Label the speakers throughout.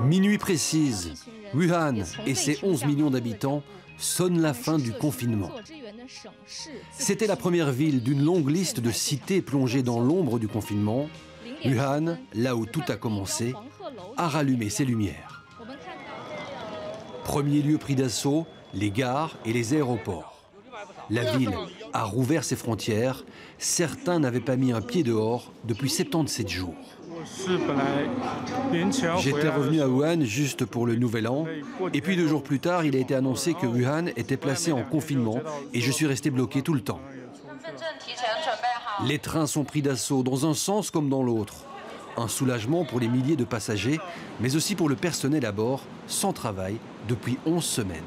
Speaker 1: Minuit précise, Wuhan et ses 11 millions d'habitants sonnent la fin du confinement. C'était la première ville d'une longue liste de cités plongées dans l'ombre du confinement. Wuhan, là où tout a commencé, a rallumé ses lumières. Premier lieu pris d'assaut, les gares et les aéroports. La ville a rouvert ses frontières. Certains n'avaient pas mis un pied dehors depuis 77 jours. J'étais revenu à Wuhan juste pour le Nouvel An. Et puis 2 jours plus tard, il a été annoncé que Wuhan était placé en confinement et je suis resté bloqué tout le temps. Les trains sont pris d'assaut dans un sens comme dans l'autre. Un soulagement pour les milliers de passagers, mais aussi pour le personnel à bord, sans travail depuis 11 semaines.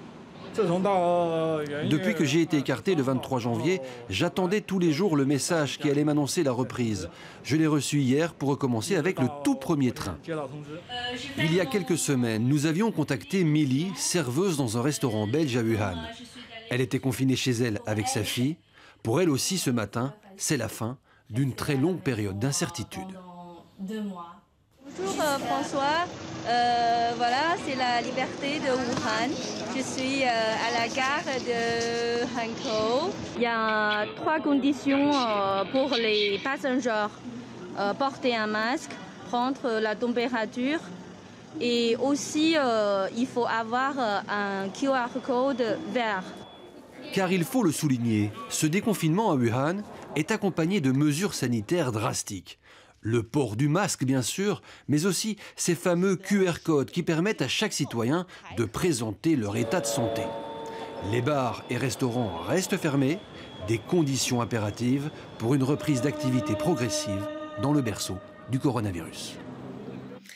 Speaker 1: Depuis que j'ai été écarté le 23 janvier, j'attendais tous les jours le message qui allait m'annoncer la reprise. Je l'ai reçu hier pour recommencer avec le tout premier train. Il y a quelques semaines, nous avions contacté Milly, serveuse dans un restaurant belge à Wuhan. Elle était confinée chez elle avec sa fille. Pour elle aussi, ce matin, c'est la fin d'une très longue période d'incertitude.
Speaker 2: 2 mois.
Speaker 3: Bonjour François, voilà, c'est la liberté de Wuhan. Je suis à la gare de Hankou. Il y a 3 conditions pour les passagers. Porter un masque, prendre la température et aussi il faut avoir un QR code vert.
Speaker 1: Car il faut le souligner, ce déconfinement à Wuhan est accompagné de mesures sanitaires drastiques. Le port du masque, bien sûr, mais aussi ces fameux QR codes qui permettent à chaque citoyen de présenter leur état de santé. Les bars et restaurants restent fermés, des conditions impératives pour une reprise d'activité progressive dans le berceau du coronavirus.